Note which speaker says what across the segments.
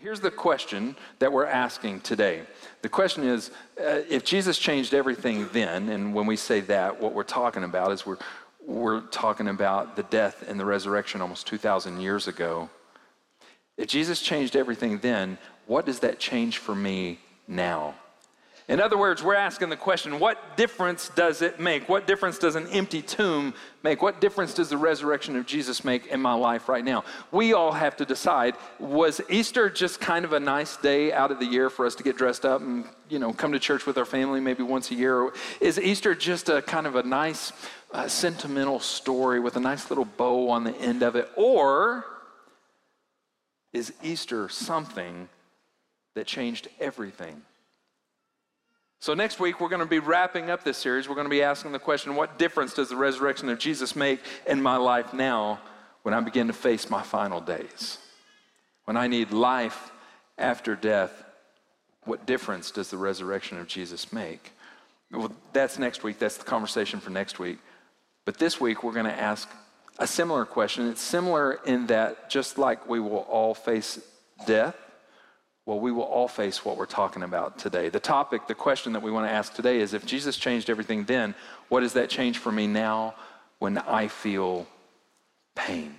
Speaker 1: Here's the question that we're asking today. The question is, if Jesus changed everything then, and when we say that, what we're talking about is we're talking about the death and the resurrection almost 2,000 years ago. If Jesus changed everything then, what does that change for me now? In other words, we're asking the question, what difference does it make? What difference does an empty tomb make? What difference does the resurrection of Jesus make in my life right now? We all have to decide, was Easter just kind of a nice day out of the year for us to get dressed up and, come to church with our family maybe once a year? Or is Easter just a kind of a nice sentimental story with a nice little bow on the end of it? Or is Easter something that changed everything? So next week, we're going to be wrapping up this series. We're going to be asking the question, what difference does the resurrection of Jesus make in my life now when I begin to face my final days? When I need life after death, what difference does the resurrection of Jesus make? Well, that's next week. That's the conversation for next week. But this week, we're going to ask a similar question. It's similar in that just like we will all face death, well, we will all face what we're talking about today. The question that we want to ask today is, if Jesus changed everything then, what does that change for me now when I feel pain?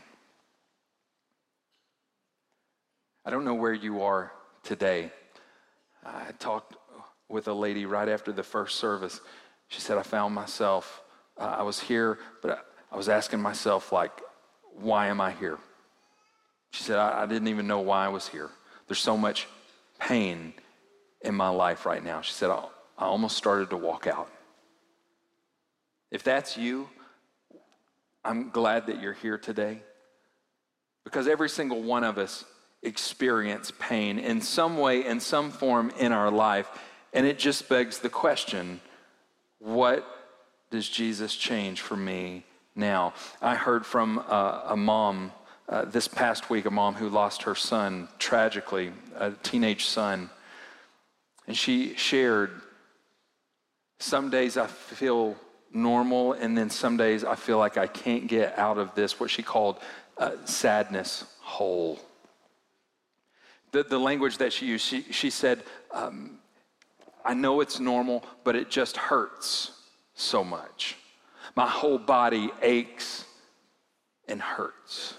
Speaker 1: I don't know where you are today. I talked with a lady right after the first service. She said, I found myself, I was here, but I was asking myself, why am I here? She said, I didn't even know why I was here. There's so much pain in my life right now. She said, I almost started to walk out. If that's you, I'm glad that you're here today, because every single one of us experience pain in some way, in some form in our life, and it just begs the question, what does Jesus change for me now? I heard from a mom this past week, a mom who lost her son tragically, a teenage son. And she shared, some days I feel normal, and then some days I feel like I can't get out of this, what she called sadness hole. The language that she used, she said, I know it's normal, but it just hurts so much. My whole body aches and hurts.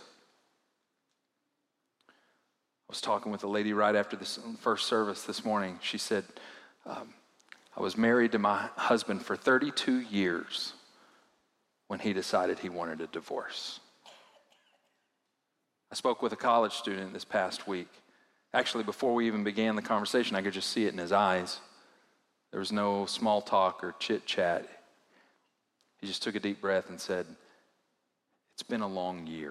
Speaker 1: I was talking with a lady right after this first service this morning. She said, I was married to my husband for 32 years when he decided he wanted a divorce. I spoke with a college student this past week. Actually, before we even began the conversation, I could just see it in his eyes. There was no small talk or chit-chat. He just took a deep breath and said, it's been a long year.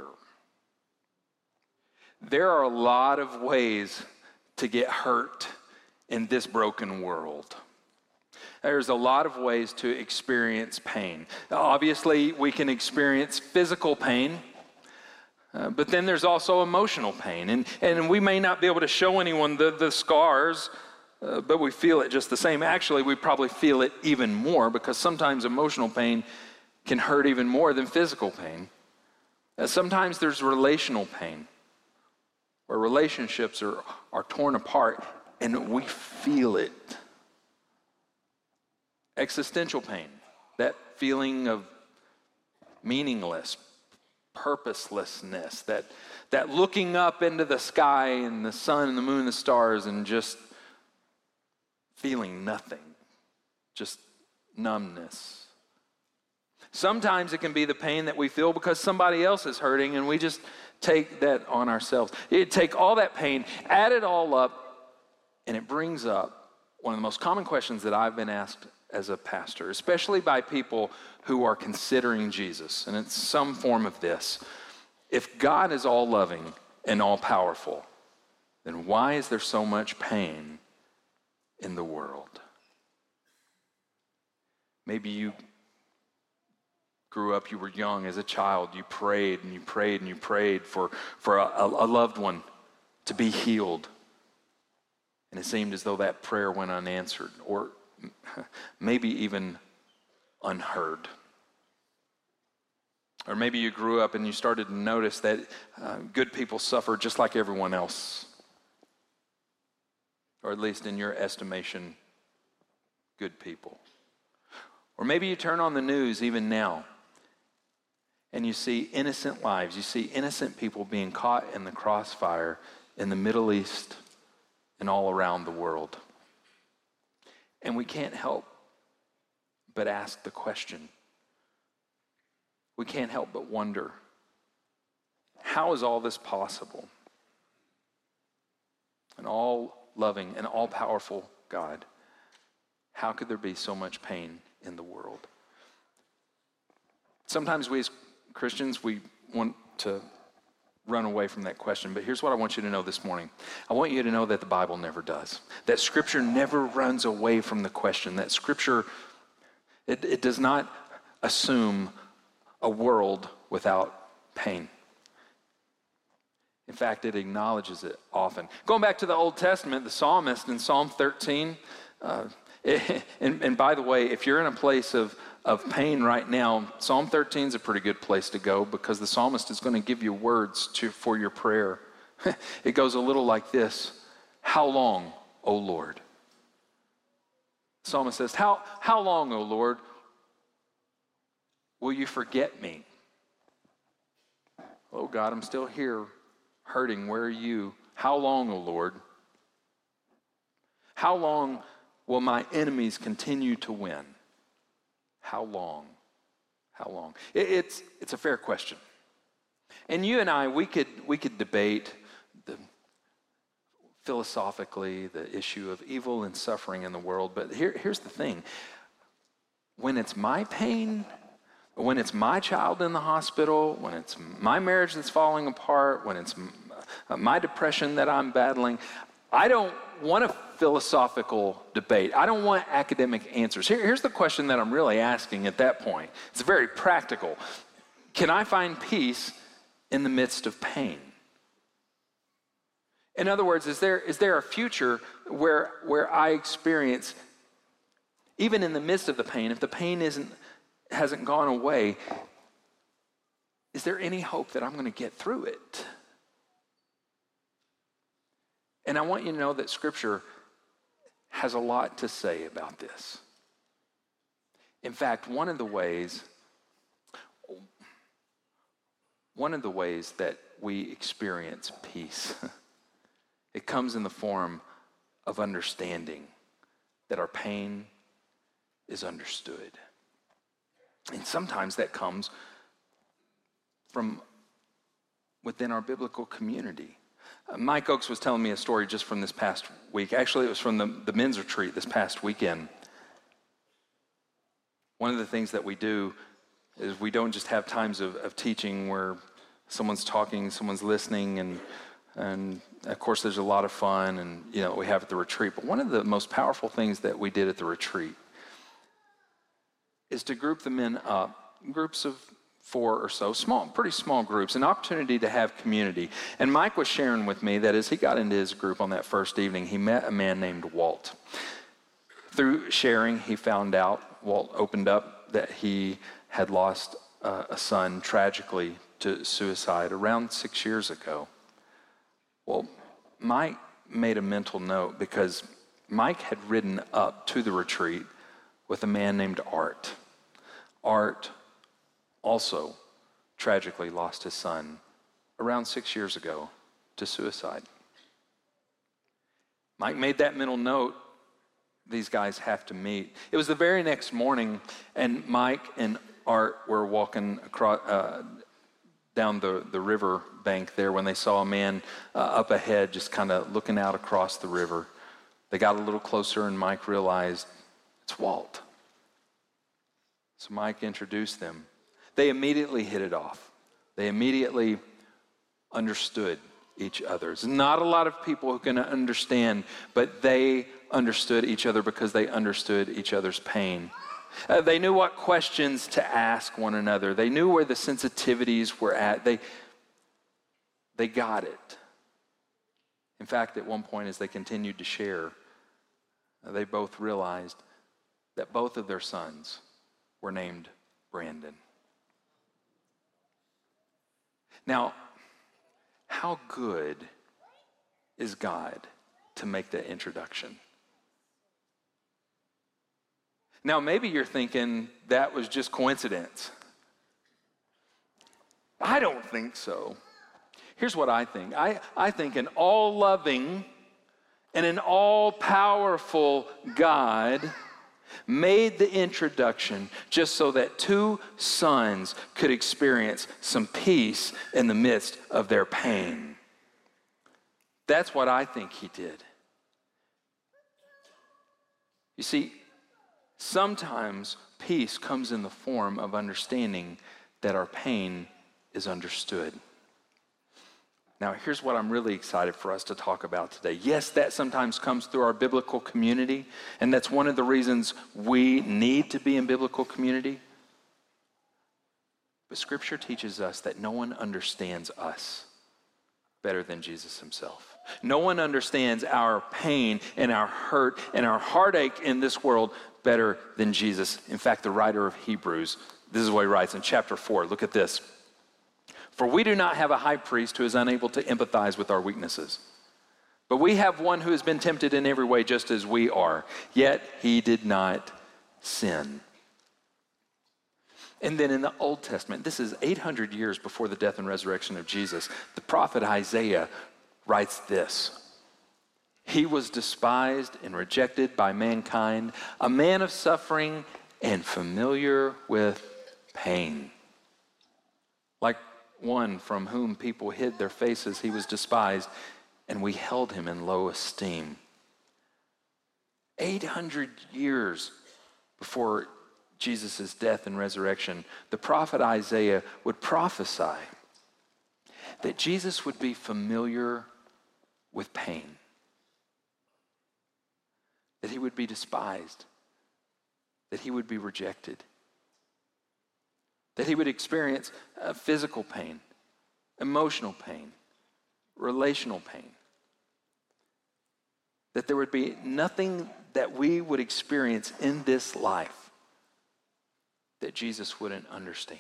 Speaker 1: There are a lot of ways to get hurt in this broken world. There's a lot of ways to experience pain. Obviously, we can experience physical pain, but then there's also emotional pain. And we may not be able to show anyone the scars, but we feel it just the same. Actually, we probably feel it even more, because sometimes emotional pain can hurt even more than physical pain. Sometimes there's relational pain, where relationships are torn apart and we feel it. Existential pain, that feeling of meaningless, purposelessness, that looking up into the sky and the sun and the moon and the stars and just feeling nothing, just numbness. Sometimes it can be the pain that we feel because somebody else is hurting, and we just take that on ourselves. You take all that pain, add it all up, and it brings up one of the most common questions that I've been asked as a pastor, especially by people who are considering Jesus, and it's some form of this. If God is all loving and all powerful, then why is there so much pain in the world? Maybe you grew up, you were young as a child, you prayed and you prayed and you prayed for a loved one to be healed. And it seemed as though that prayer went unanswered, or maybe even unheard. Or maybe you grew up and you started to notice that good people suffer just like everyone else. or at least in your estimation, good people. Or maybe you turn on the news even now and you see innocent lives. You see innocent people being caught in the crossfire in the Middle East and all around the world. And we can't help but ask the question. We can't help but wonder, how is all this possible? An all-loving and all-powerful God, how could there be so much pain in the world? Sometimes we as Christians, we want to run away from that question, but here's what I want you to know this morning. I want you to know that the Bible never does. That Scripture never runs away from the question. That Scripture, it does not assume a world without pain. In fact, it acknowledges it often. Going back to the Old Testament, the psalmist in Psalm 13, and by the way, if you're in a place of pain right now, Psalm 13 is a pretty good place to go because the psalmist is going to give you words for your prayer. It goes a little like this: how long, O Lord? The psalmist says, how long, O Lord, will you forget me? Oh God, I'm still here hurting. Where are you? How long, O Lord? How long will my enemies continue to win? How long? How long? It's a fair question. And you and I, we could debate philosophically the issue of evil and suffering in the world, but here's the thing. When it's my pain, when it's my child in the hospital, when it's my marriage that's falling apart, when it's my depression that I'm battling, I don't want a philosophical debate. I don't want academic answers. Here's the question that I'm really asking at that point. It's very practical. Can I find peace in the midst of pain? In other words, is there a future where I experience, even in the midst of the pain, if the pain hasn't gone away, is there any hope that I'm going to get through it? And I want you to know that Scripture has a lot to say about this. In fact, one of the ways that we experience peace, it comes in the form of understanding that our pain is understood. And sometimes that comes from within our biblical community. Mike Oakes was telling me a story just from this past week. Actually, it was from the men's retreat this past weekend. One of the things that we do is we don't just have times of teaching where someone's talking, someone's listening, and of course there's a lot of fun and we have at the retreat. But one of the most powerful things that we did at the retreat is to group the men up, groups of 4 or so, pretty small groups, an opportunity to have community. And Mike was sharing with me that as he got into his group on that first evening, he met a man named Walt. Through sharing, he found out, Walt opened up that he had lost a son tragically to suicide around 6 years ago. Well, Mike made a mental note because Mike had ridden up to the retreat with a man named Art. Art also tragically lost his son around 6 years ago to suicide. Mike made that mental note. These guys have to meet. It was the very next morning, and Mike and Art were walking across down the river bank there when they saw a man up ahead just kind of looking out across the river. They got a little closer, and Mike realized it's Walt. So Mike introduced them. They immediately hit it off. They immediately understood each other. There's not a lot of people who can understand, but they understood each other because they understood each other's pain. They knew what questions to ask one another. They knew where the sensitivities were at. They got it. In fact, at one point as they continued to share, they both realized that both of their sons were named Brandon. Now, how good is God to make that introduction. Now, maybe you're thinking that was just coincidence. I don't think so. Here's what I think. I think an all-loving and an all-powerful God made the introduction just so that two sons could experience some peace in the midst of their pain. That's what I think he did. You see, sometimes peace comes in the form of understanding that our pain is understood. Now, here's what I'm really excited for us to talk about today. Yes, that sometimes comes through our biblical community, and that's one of the reasons we need to be in biblical community. But Scripture teaches us that no one understands us better than Jesus himself. No one understands our pain and our hurt and our heartache in this world better than Jesus. In fact, the writer of Hebrews, this is what he writes in chapter 4. Look at this. For we do not have a high priest who is unable to empathize with our weaknesses. But we have one who has been tempted in every way just as we are, yet he did not sin. And then in the Old Testament, this is 800 years before the death and resurrection of Jesus, the prophet Isaiah writes this. He was despised and rejected by mankind, a man of suffering and familiar with pain. Like one from whom people hid their faces, he was despised, and we held him in low esteem. 800 years before Jesus' death and resurrection, the prophet Isaiah would prophesy that Jesus would be familiar with pain, that he would be despised, that he would be rejected, that he would experience physical pain, emotional pain, relational pain, that there would be nothing that we would experience in this life that Jesus wouldn't understand.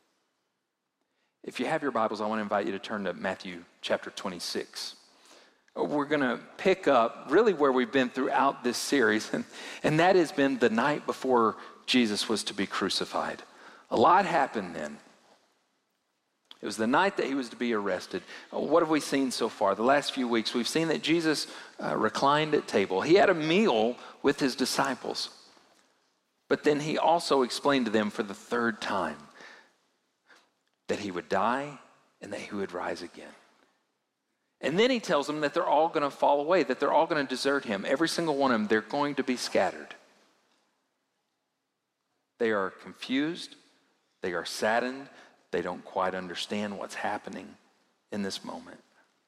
Speaker 1: If you have your Bibles, I want to invite you to turn to Matthew chapter 26. We're going to pick up really where we've been throughout this series, and that has been the night before Jesus was to be crucified. A lot happened then. It was the night that he was to be arrested. What have we seen so far? The last few weeks, we've seen that Jesus reclined at table. He had a meal with his disciples. But then he also explained to them for the third time that he would die and that he would rise again. And then he tells them that they're all going to fall away, that they're all going to desert him. Every single one of them, they're going to be scattered. They are confused. They are saddened. They don't quite understand what's happening in this moment.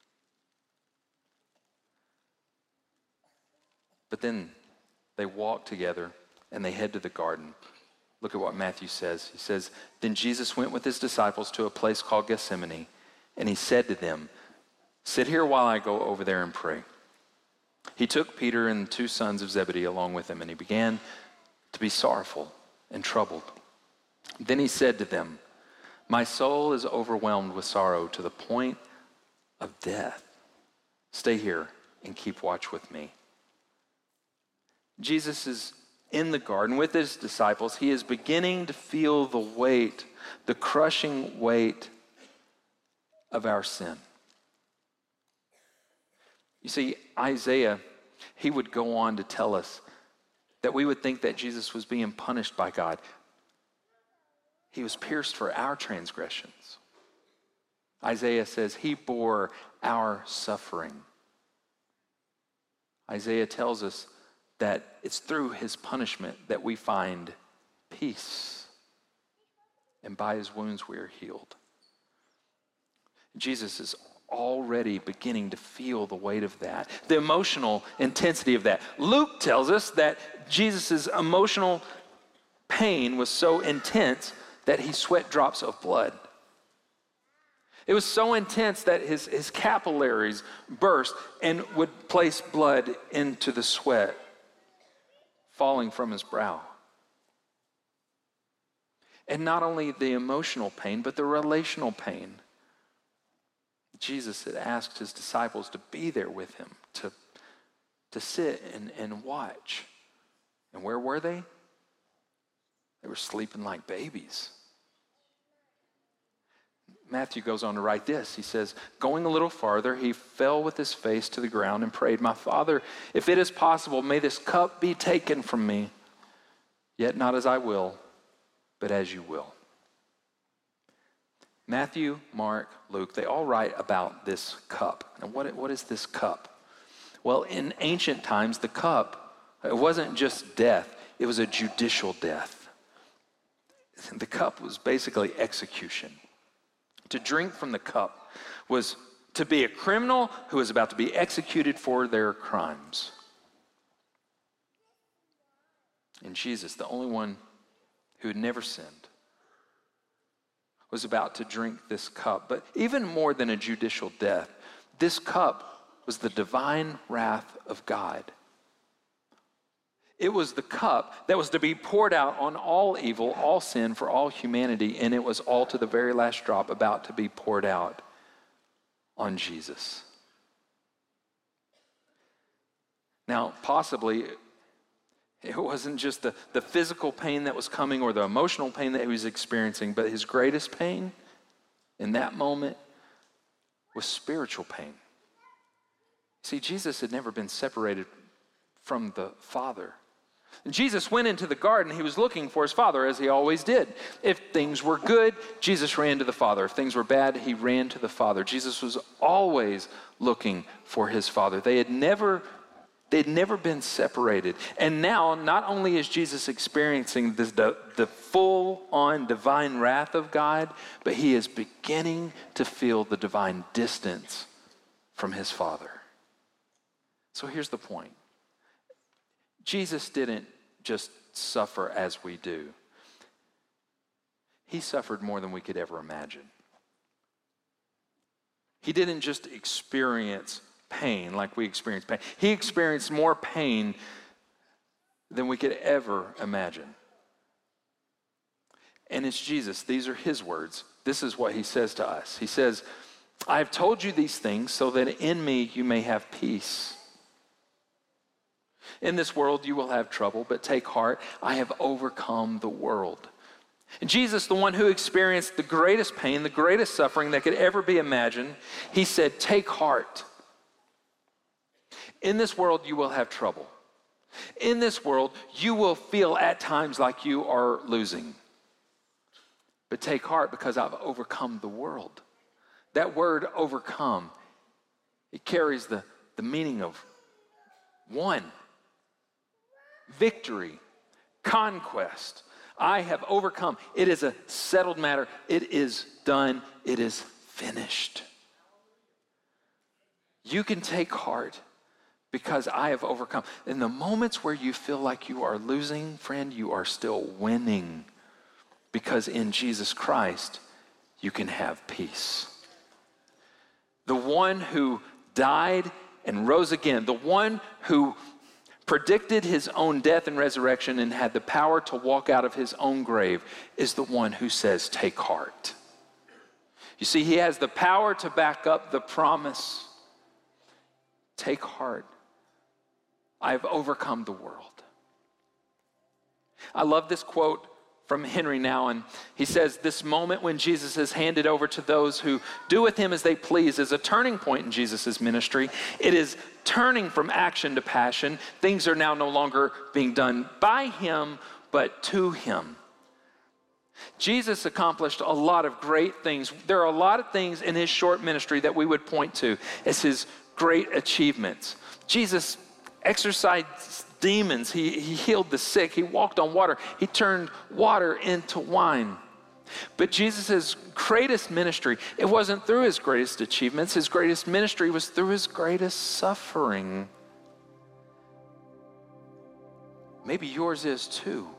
Speaker 1: But then they walk together and they head to the garden. Look at what Matthew says. He says, then Jesus went with his disciples to a place called Gethsemane, and he said to them, sit here while I go over there and pray. He took Peter and the two sons of Zebedee along with him, and he began to be sorrowful and troubled. Then he said to them, my soul is overwhelmed with sorrow to the point of death. Stay here and keep watch with me. Jesus is in the garden with his disciples. He is beginning to feel the weight, the crushing weight of our sin. You see, Isaiah, he would go on to tell us that we would think that Jesus was being punished by God. He was pierced for our transgressions. Isaiah says he bore our suffering. Isaiah tells us that it's through his punishment that we find peace. And by his wounds we are healed. Jesus is already beginning to feel the weight of that, the emotional intensity of that. Luke tells us that Jesus' emotional pain was so intense that he sweat drops of blood. It was so intense that his capillaries burst and would place blood into the sweat falling from his brow. And not only the emotional pain, but the relational pain. Jesus had asked his disciples to be there with him, to to sit and watch. And where were they? They were sleeping like babies. Matthew goes on to write this. He says, going a little farther, he fell with his face to the ground and prayed, "My Father, if it is possible, may this cup be taken from me. Yet not as I will, but as you will." Matthew, Mark, Luke, they all write about this cup. And what is this cup? Well, in ancient times, the cup, it wasn't just death, it was a judicial death. The cup was basically execution. To drink from the cup was to be a criminal who was about to be executed for their crimes. And Jesus, the only one who had never sinned, was about to drink this cup. But even more than a judicial death, this cup was the divine wrath of God. It was the cup that was to be poured out on all evil, all sin, for all humanity, and it was all to the very last drop about to be poured out on Jesus. Now, possibly, it wasn't just the physical pain that was coming or the emotional pain that he was experiencing, but his greatest pain in that moment was spiritual pain. See, Jesus had never been separated from the Father. Jesus went into the garden. He was looking for his Father, as he always did. If things were good, Jesus ran to the Father. If things were bad, he ran to the Father. Jesus was always looking for his Father. They'd never been separated. And now, not only is Jesus experiencing the full-on divine wrath of God, but he is beginning to feel the divine distance from his Father. So here's the point. Jesus didn't just suffer as we do. He suffered more than we could ever imagine. He didn't just experience pain like we experience pain. He experienced more pain than we could ever imagine. And it's Jesus. These are his words. This is what he says to us. He says, "I have told you these things so that in me you may have peace. In this world you will have trouble, but take heart, I have overcome the world." And Jesus, the one who experienced the greatest pain, the greatest suffering that could ever be imagined, he said, "Take heart. In this world you will have trouble. In this world you will feel at times like you are losing. But take heart because I've overcome the world." That word overcome, it carries the meaning of won, victory, conquest. I have overcome. It is a settled matter. It is done. It is finished. You can take heart because I have overcome. In the moments where you feel like you are losing, friend, you are still winning, because in Jesus Christ, you can have peace. The one who died and rose again, the one who predicted his own death and resurrection and had the power to walk out of his own grave, is the one who says, "Take heart." You see, he has the power to back up the promise. Take heart. I have overcome the world. I love this quote from Henry Nouwen. He says, "This moment when Jesus is handed over to those who do with him as they please is a turning point in Jesus' ministry. It is turning from action to passion. Things are now no longer being done by him, but to him." Jesus accomplished a lot of great things. There are a lot of things in his short ministry that we would point to as his great achievements. Jesus exorcised demons. He healed the sick. He walked on water. He turned water into wine. But Jesus' greatest ministry, it wasn't through his greatest achievements. His greatest ministry was through his greatest suffering. Maybe yours is too.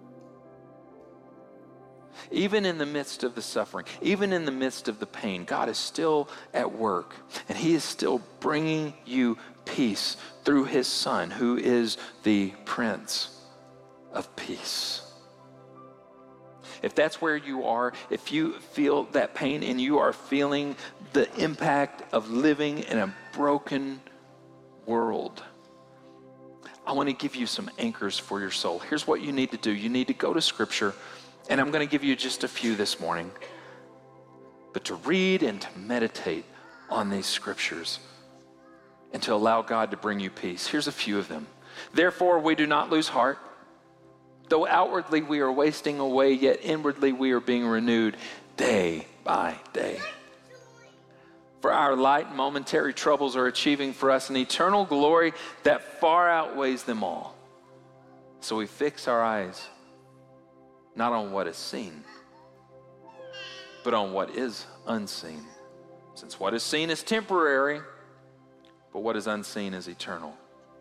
Speaker 1: Even in the midst of the suffering, even in the midst of the pain, God is still at work, and he is still bringing you peace through his Son, who is the Prince of Peace. If that's where you are, if you feel that pain and you are feeling the impact of living in a broken world, I want to give you some anchors for your soul. Here's what you need to do. You need to go to Scripture, and I'm going to give you just a few this morning. But to read and to meditate on these Scriptures and to allow God to bring you peace. Here's a few of them. Therefore, we do not lose heart. Though outwardly we are wasting away, yet inwardly we are being renewed day by day. For our light momentary troubles are achieving for us an eternal glory that far outweighs them all. So we fix our eyes not on what is seen, but on what is unseen. Since what is seen is temporary, but what is unseen is eternal.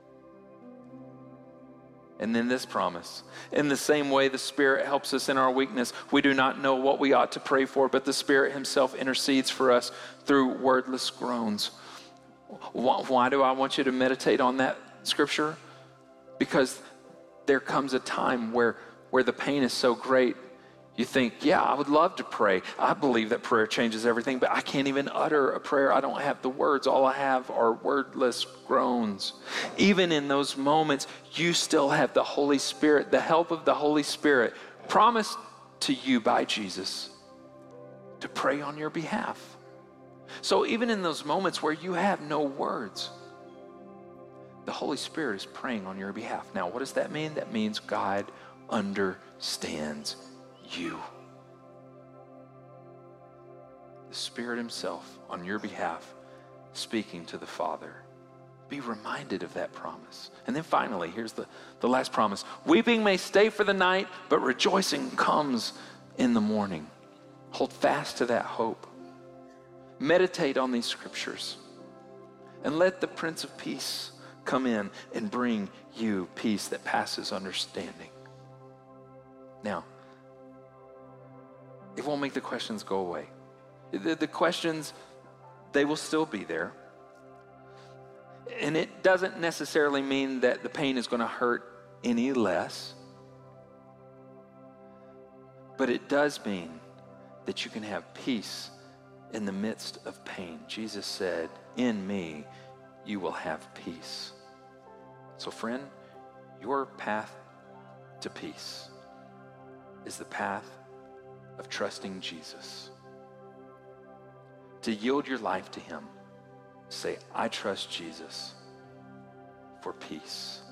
Speaker 1: And then this promise, in the same way the Spirit helps us in our weakness. We do not know what we ought to pray for, but the Spirit himself intercedes for us through wordless groans. Why do I want you to meditate on that scripture? Because there comes a time where the pain is so great, you think, yeah, I would love to pray. I believe that prayer changes everything, but I can't even utter a prayer. I don't have the words. All I have are wordless groans. Even in those moments, you still have the Holy Spirit, the help of the Holy Spirit promised to you by Jesus to pray on your behalf. So even in those moments where you have no words, the Holy Spirit is praying on your behalf. Now, what does that mean? That means God understands you. The Spirit himself on your behalf speaking to the Father. Be reminded of that promise. And then finally, here's the last promise. Weeping may stay for the night, but rejoicing comes in the morning. Hold fast to that hope. Meditate on these scriptures. And let the Prince of Peace come in and bring you peace that passes understanding. Now, it won't make the questions go away. The questions, they will still be there. And it doesn't necessarily mean that the pain is going to hurt any less. But it does mean that you can have peace in the midst of pain. Jesus said, in me, you will have peace. So friend, your path to peace is the path of trusting Jesus. To yield your life to him. Say, I trust Jesus for peace.